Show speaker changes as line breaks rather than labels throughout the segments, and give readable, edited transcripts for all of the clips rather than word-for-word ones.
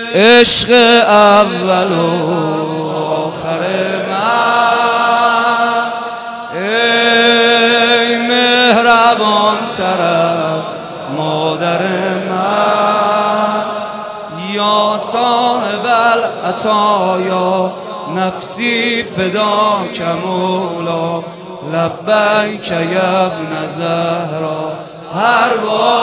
عشق اول و آخر من، ای مهربان تر از مادر من، یا صاحب العطایا نفسی فداک مولا، لبیک یا ابن زهرا هر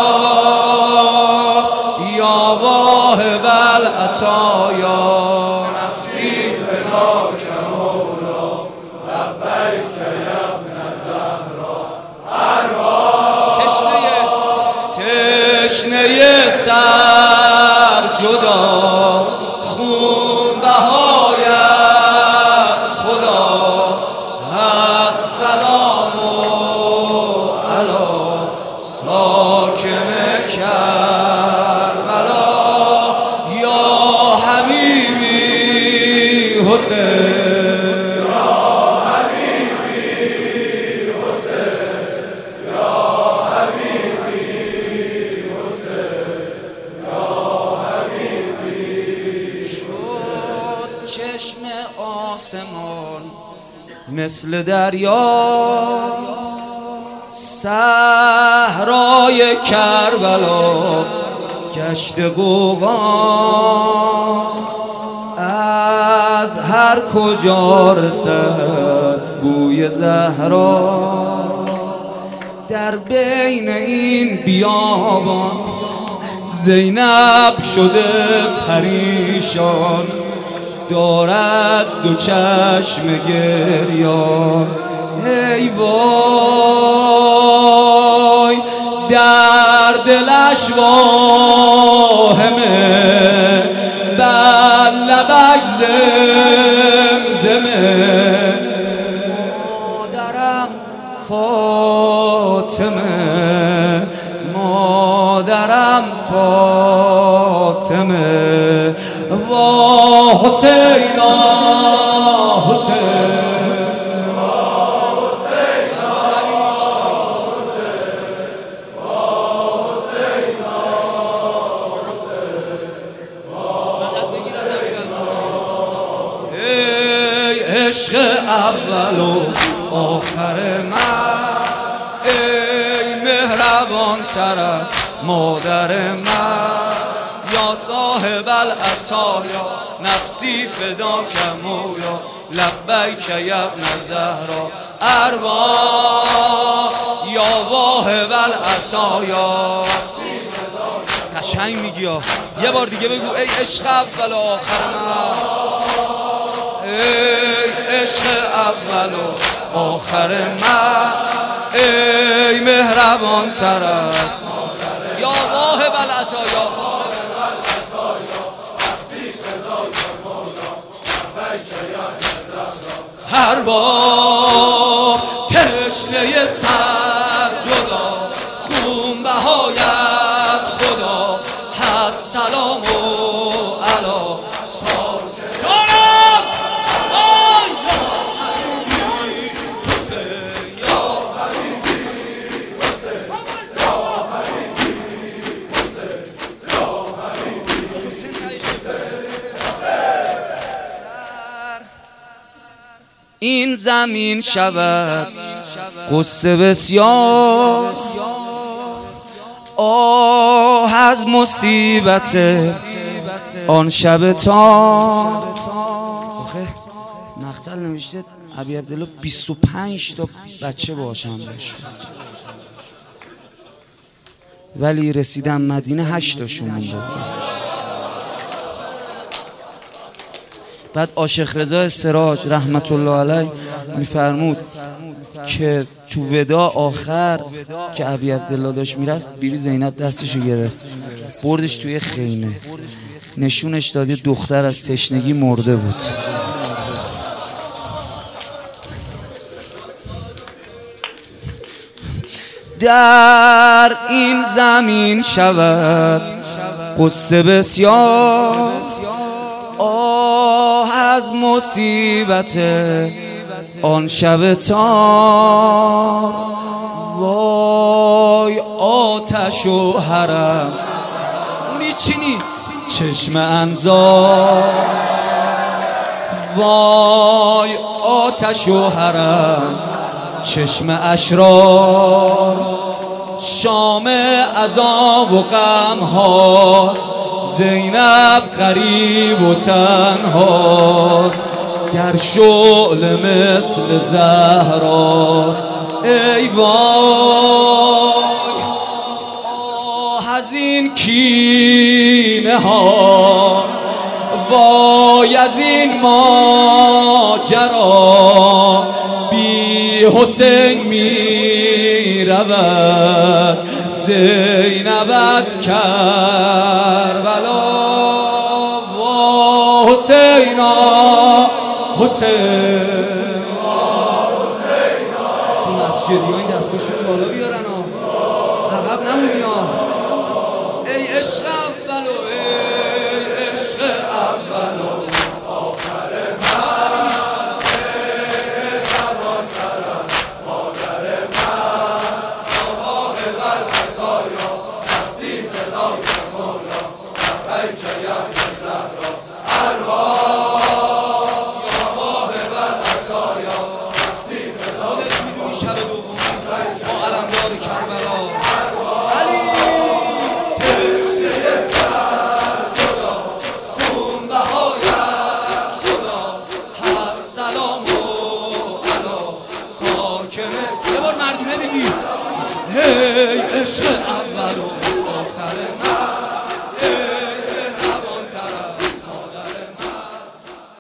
بار، یا واهب العطایا نفسی فداک مولا، لبیک یا ابن زهرا هر بار. تشنه سر جدا خون بهایت خدا، السلام علی ساکن کربلا، یا حبیبی حسین، چشم آسمان مثل دریا، صحرای کربلا گشت غوغا، از هر کجا رسد بوی زهرا، در بین این بیابان زینب شده پریشان، دارد دو چشم گریان. ای وای در دلش واهمه، بر لبش زمزمه، مادرم فاطمه، مادرم فاطمه، وا حسینا حسین، عشق اول و آخر من، ای مهربان تر از مادر من، یا صاحب العطایا نفسی فداک مولا، لبیک یا ابن زهرا ارباب، یا واهب العطایا. قشنگ میگی ها، یه بار دیگه بگو ای عشق اول و آخر من، ای عشق اول و آخر من، ای مهربان تر از یا واهب العطایا، هر بار تشنه سر جدا خون بهایت خدا، السلام علی ساکن جانم، یا حبیبی حسین، یا حبیبی حسین، یا حبیبی حسین، یا حبیبی حسین. این زمین شود قصه بسیار، آه از مصیبت آن شب تار. آخه مقتل نوشته ابی عبدالله 25 تا بچه باشم داشت، ولی رسیدم مدینه 8 تاشون مونده. بعد عاشق رضا سراج رحمت الله علیه میفرمود که تو ودا آخر که ابی عبدالله داشت میرفت، بیبی زینب دستشو گرفت بردش توی خیمه، نشونش داده دختر از تشنگی مرده بود. در این زمین شود قصه بسیار، آه از مصیبت آن شب تار. وای آتش و حرم، اون میچینی چشم انزار، وای آتش و حرم چشم اشرار، شام عذاب و غم هاست، زینب غریب و تنهاست، در شعله مثل زهراست. ای وای آه از این کینه ها، وای از این ماجرا، بی حسین می رود زینب از کربلا. وا حسینا حسین تو مسجدی ها این دستاشون بالا بیارن ها، عقب نمونی ها. ای عشق اولو ای عشق اولو شب دومی با علمدار کربلا، علی تشنه سر جدا، خون بهایت خدا، هست سلام و علا ساکنه. یه بار مردونه بگی هی عشق اول و آخر